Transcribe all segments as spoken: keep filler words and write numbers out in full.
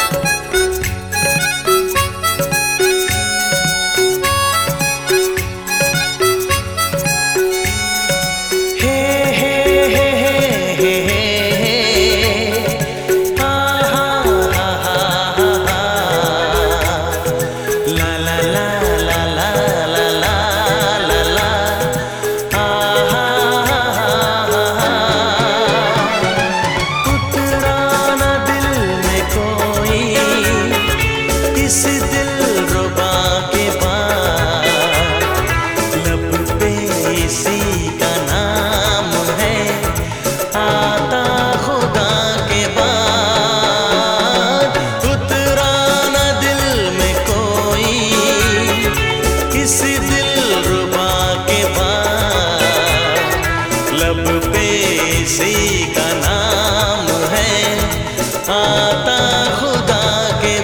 इसी का नाम है आता खुदा के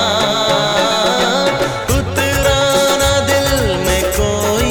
बाद, उतरा ना दिल में कोई।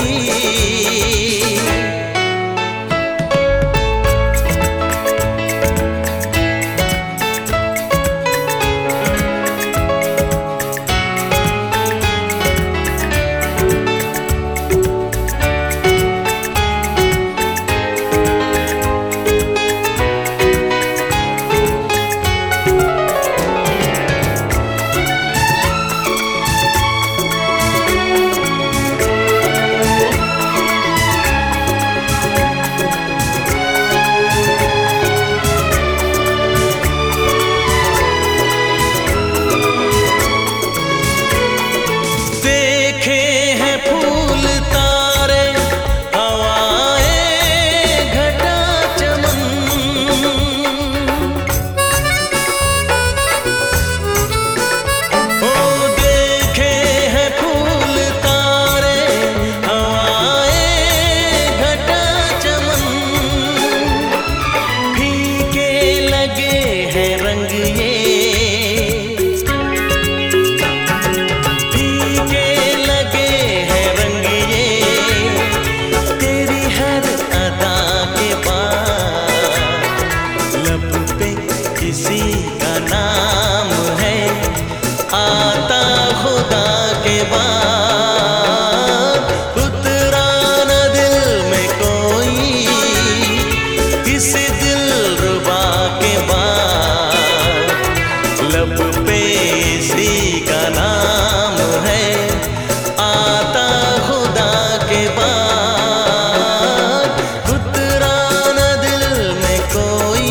किसी का नाम है आता खुदा के बाद, उतरा न दिल में कोई। किसी दिलरुबा के बाद लब पे इसी का नाम है आता खुदा के बाद, उतरा न दिल में कोई।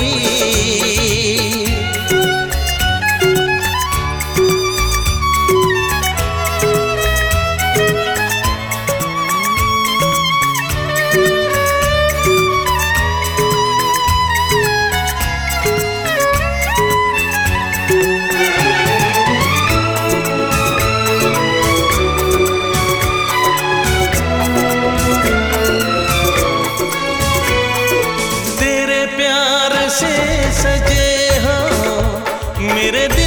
से सजे हो मेरे दिल